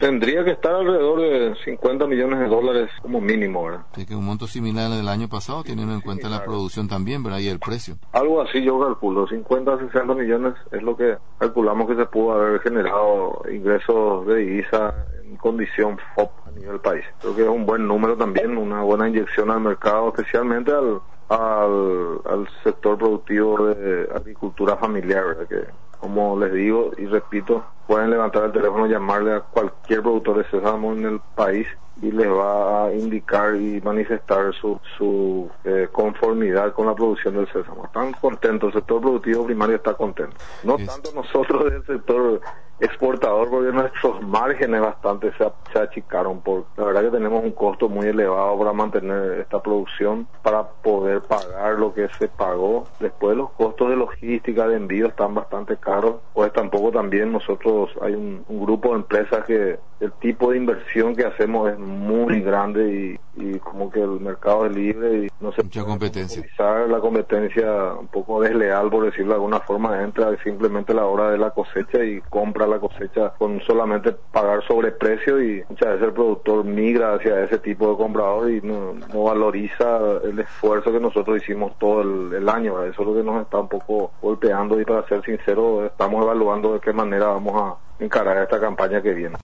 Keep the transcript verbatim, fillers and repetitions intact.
Tendría que estar alrededor de cincuenta millones de dólares como mínimo, ¿verdad? Sí, que un monto similar al del año pasado, teniendo en cuenta la producción también, ¿verdad? Y el precio. Algo así yo calculo, cincuenta a sesenta millones es lo que calculamos que se pudo haber generado ingresos de divisa en condición F O P a nivel país. Creo que es un buen número también, una buena inyección al mercado, especialmente al al, al sector productivo de agricultura familiar, ¿verdad? Que, como les digo y repito, pueden levantar el teléfono y llamarle a cualquier productor de sésamo en el país y les va a indicar y manifestar su, su eh, conformidad con la producción del sésamo. Están contentos, el sector productivo primario está contento. No es... tanto nosotros del sector exportador, porque nuestros márgenes bastante se, se achicaron, por la verdad que tenemos un costo muy elevado para mantener esta producción, para poder pagar lo que se pagó. Después los costos de logística, de envío están bastante caros, pues tampoco también nosotros, hay un, un grupo de empresas que el tipo de inversión que hacemos es muy grande y, y como que el mercado es libre y no se mucha competencia. La competencia un poco desleal, por decirlo de alguna forma, entra simplemente a la hora de la cosecha y compra la cosecha con solamente pagar sobreprecio, y muchas veces el productor migra hacia ese tipo de comprador y no, no valoriza el esfuerzo que nosotros hicimos todo el, el año, ¿verdad? Eso es lo que nos está un poco golpeando, y para ser sincero estamos evaluando de qué manera vamos a encarar esta campaña que viene.